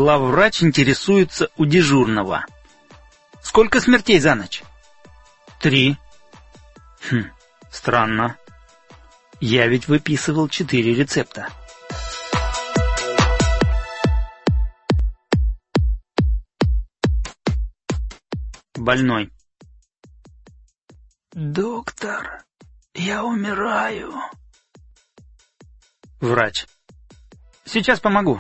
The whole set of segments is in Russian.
Главврач интересуется у дежурного. Сколько смертей за ночь? 3. Странно. Я ведь выписывал 4 рецепта. Больной. Доктор, я умираю. Врач. Сейчас помогу.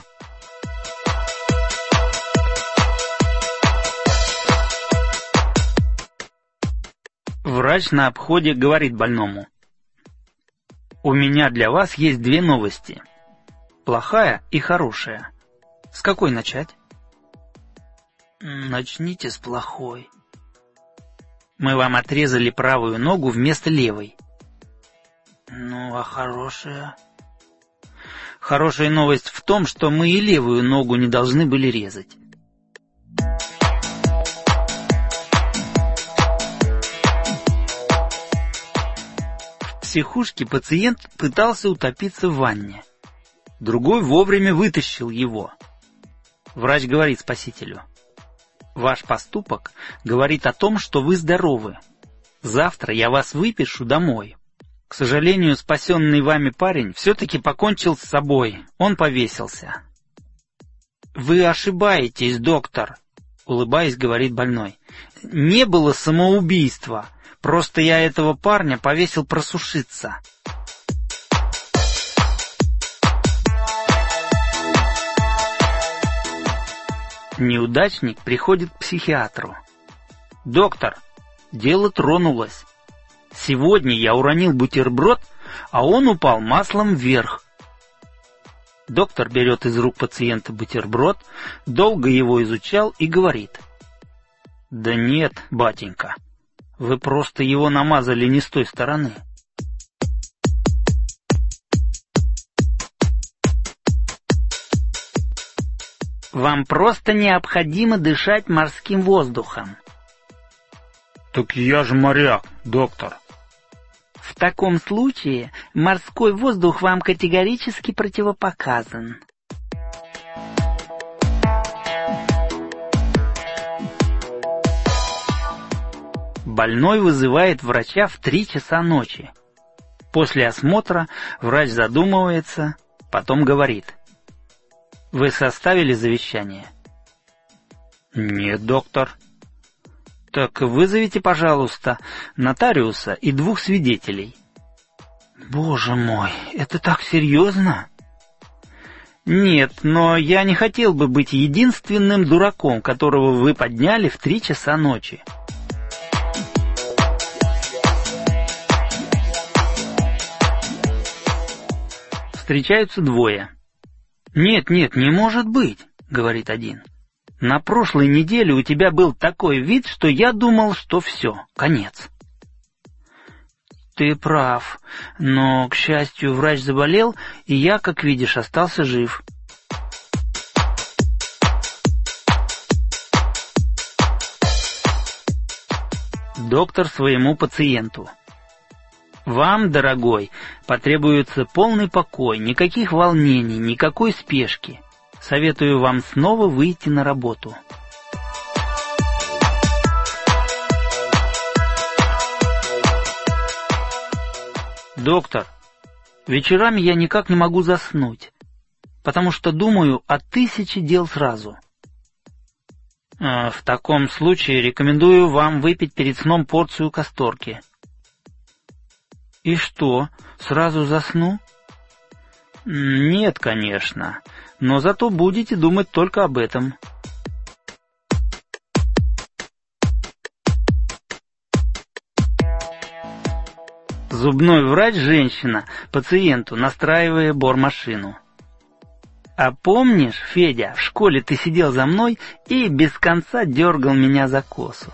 Врач на обходе говорит больному: у меня для вас есть 2 новости. Плохая и хорошая. С какой начать? Начните с плохой. Мы вам отрезали правую ногу вместо левой. Ну, а хорошая? Хорошая новость в том, что мы и левую ногу не должны были резать. В психушке пациент пытался утопиться в ванне. Другой вовремя вытащил его. Врач говорит спасителю: ваш поступок говорит о том, что вы здоровы. Завтра я вас выпишу домой. К сожалению, спасенный вами парень все-таки покончил с собой. Он повесился. Вы ошибаетесь, доктор, улыбаясь, говорит больной. Не было самоубийства. Просто я этого парня повесил просушиться. Неудачник приходит к психиатру. Доктор, дело тронулось. Сегодня я уронил бутерброд, а он упал маслом вверх. Доктор берет из рук пациента бутерброд, долго его изучал и говорит: да нет, батенька, вы просто его намазали не с той стороны. Вам просто необходимо дышать морским воздухом. Так я же моряк, доктор. В таком случае морской воздух вам категорически противопоказан. Больной вызывает врача в 3 часа ночи. После осмотра врач задумывается, потом говорит: вы составили завещание? Нет, доктор. Так вызовите, пожалуйста, нотариуса и 2 свидетелей. Боже мой, это так серьезно? Нет, но я не хотел бы быть единственным дураком, которого вы подняли в 3 часа ночи. Встречаются 2. Нет, не может быть, говорит один. На прошлой неделе у тебя был такой вид, что я думал, что все, конец. Ты прав, но, к счастью, врач заболел, и я, как видишь, остался жив. Доктор своему пациенту: вам, дорогой, потребуется полный покой, никаких волнений, никакой спешки. Советую вам снова выйти на работу. Доктор, вечерами я никак не могу заснуть, потому что думаю о 1000 дел сразу. В таком случае рекомендую вам выпить перед сном порцию касторки. И что, сразу засну? Нет, конечно, но зато будете думать только об этом. Зубной врач-женщина пациенту, настраивая бормашину: а помнишь, Федя, в школе ты сидел за мной и без конца дергал меня за косу?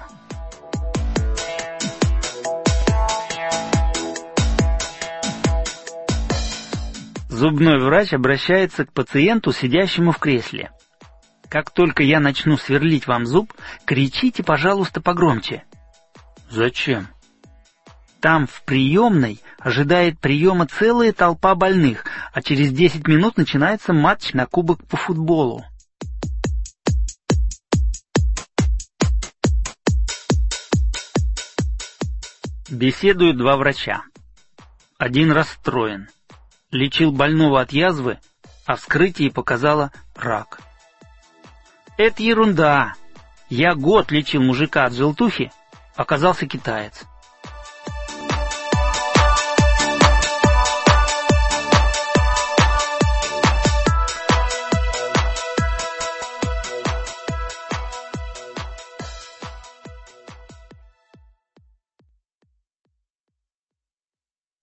Зубной врач обращается к пациенту, сидящему в кресле: как только я начну сверлить вам зуб, кричите, пожалуйста, погромче. Зачем? Там в приемной ожидает приема целая толпа больных, а через 10 минут начинается матч на кубок по футболу. Беседуют два врача. Один расстроен. Лечил больного от язвы, а вскрытие показало рак. Это ерунда. Я год лечил мужика от желтухи, оказался китаец.